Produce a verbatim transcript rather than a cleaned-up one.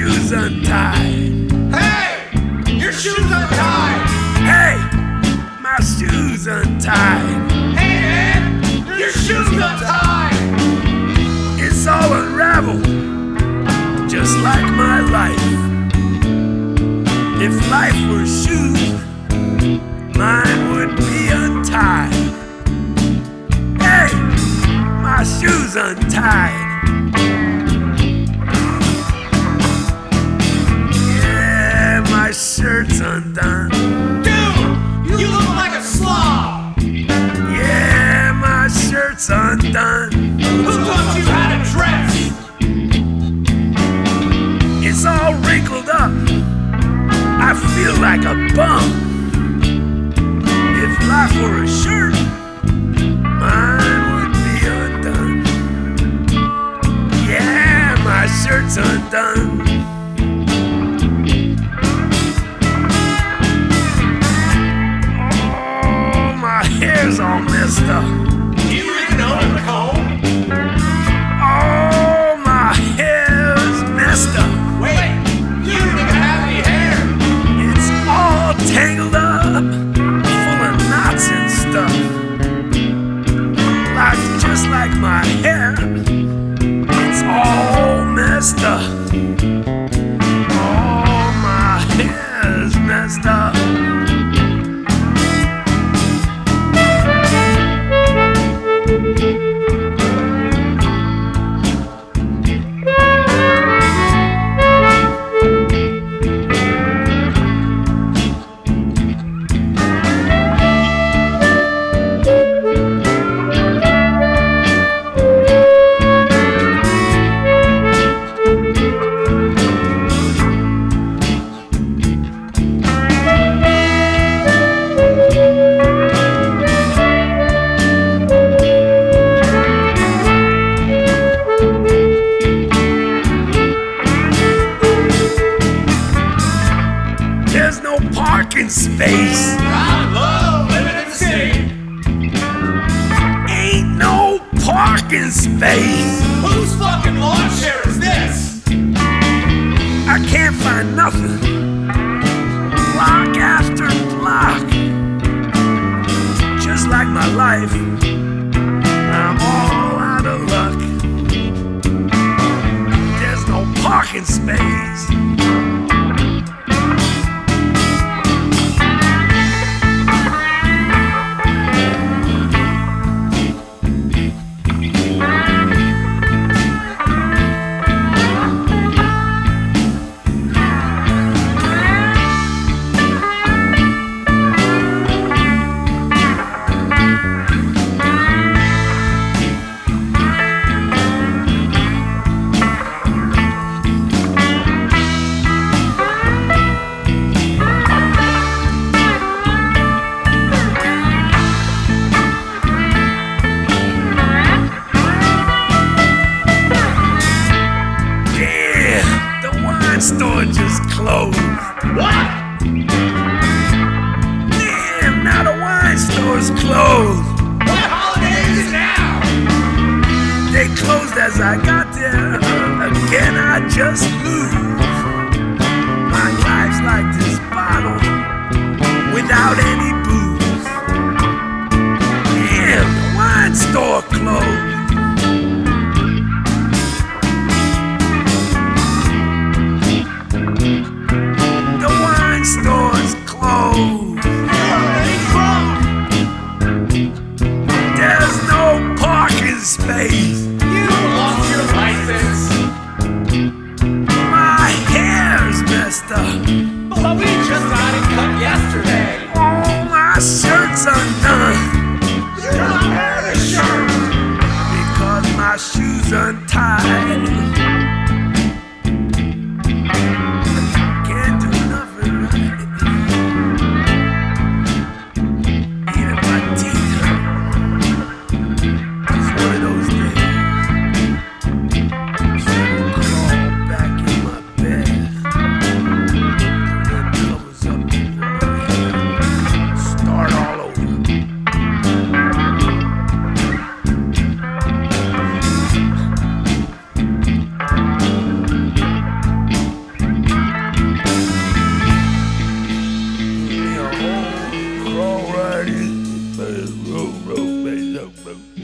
shoes untied. Hey! Your shoes untied! Hey, my shoes untied. Hey man! Your shoes untied! It's all unraveled, just like my life. If life were shoes, mine would be untied. Hey, my shoes untied. Yeah, my shirt's undone. Dude! You look like a slob! Yeah, my shirt's undone. Who taught you how to dress? It's all wrinkled up. I feel like a bum. If life were a shirt, mine would be undone. Yeah, my shirt's undone. Oh, my hair's all messed up. You even own a comb? Oh, my hair's messed up. Wait! You don't even have any hair! It's all tangled up, full of knots and stuff. Life's just like my hair, it's all messed up. Oh, my hair's messed up. There's no parking space. I love living in the city! Ain't no parking space. Whose fucking lawn chair is this? I can't find nothing. Block after block. Just like my life, I'm all out of luck. There's no parking space. Store just closed. What? Damn, now the wine store's closed. What holiday is it now? They closed as I got there. Again, I just lose. My life's like this bottle without any booze. Damn, the wine store closed. Store's closed. There's no parking space. You lost your license. My roll, roll, roll, roll.